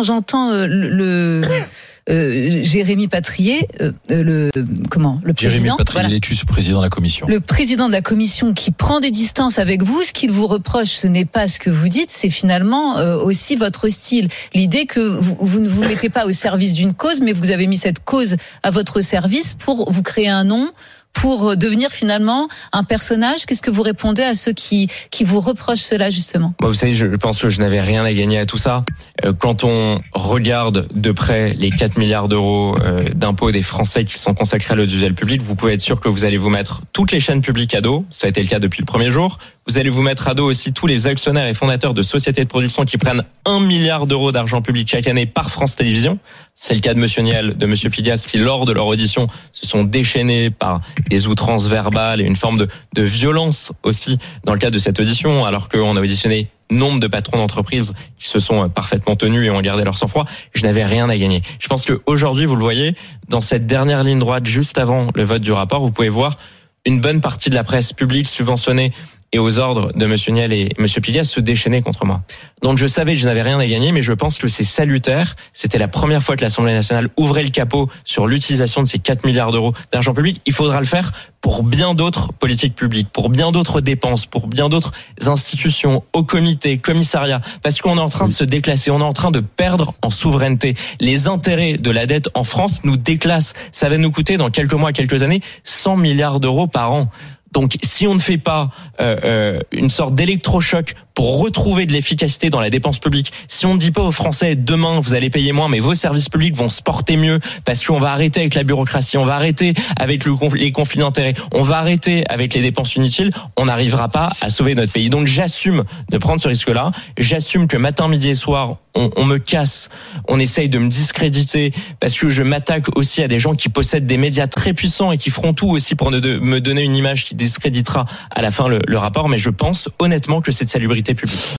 j'entends Jérémy Patrier, le président. Jérémy Patrier, l'élu-président de la commission. Le président de la commission qui prend des distances avec vous, ce qu'il vous reproche, ce n'est pas ce que vous dites, c'est finalement aussi votre style. L'idée que vous ne vous mettez pas au service d'une cause, mais vous avez mis cette cause à votre service pour vous créer un nom, pour devenir finalement un personnage. Qu'est-ce que vous répondez à ceux qui vous reprochent cela, justement? Vous savez, je pense que je n'avais rien à gagner à tout ça. Quand on regarde de près les 4 milliards d'euros d'impôts des Français qui sont consacrés à l'audiovisuel public, vous pouvez être sûr que vous allez vous mettre toutes les chaînes publiques à dos. Ça a été le cas depuis le premier jour. Vous allez vous mettre à dos aussi tous les actionnaires et fondateurs de sociétés de production qui prennent 1 milliard d'euros d'argent public chaque année par France Télévisions. C'est le cas de Monsieur Niel, de Monsieur Pigas, qui lors de leur audition se sont déchaînés par des outrances verbales et une forme de violence aussi dans le cadre de cette audition, alors qu'on a auditionné nombre de patrons d'entreprises qui se sont parfaitement tenus et ont gardé leur sang-froid. Je n'avais rien à gagner. Je pense qu'aujourd'hui, vous le voyez, dans cette dernière ligne droite, juste avant le vote du rapport, vous pouvez voir une bonne partie de la presse publique subventionnée et aux ordres de Monsieur Niel et Monsieur Pigas se déchaîner contre moi. Donc je savais que je n'avais rien à gagner, mais je pense que c'est salutaire. C'était la première fois que l'Assemblée nationale ouvrait le capot sur l'utilisation de ces 4 milliards d'euros d'argent public. Il faudra le faire pour bien d'autres politiques publiques, pour bien d'autres dépenses, pour bien d'autres institutions, hauts comités, commissariats, parce qu'on est en train de se déclasser, on est en train de perdre en souveraineté. Les intérêts de la dette en France nous déclassent. Ça va nous coûter dans quelques mois, quelques années, 100 milliards d'euros par an. Donc, si on ne fait pas une sorte d'électrochoc pour retrouver de l'efficacité dans la dépense publique, si on ne dit pas aux Français demain vous allez payer moins, mais vos services publics vont se porter mieux parce qu'on va arrêter avec la bureaucratie, on va arrêter avec les conflits d'intérêts, on va arrêter avec les dépenses inutiles, on n'arrivera pas à sauver notre pays. Donc, j'assume de prendre ce risque-là. J'assume que matin, midi et soir, on me casse, on essaye de me discréditer parce que je m'attaque aussi à des gens qui possèdent des médias très puissants et qui feront tout aussi pour me donner une image qui discréditera à la fin le rapport, mais je pense honnêtement que c'est de salubrité publique.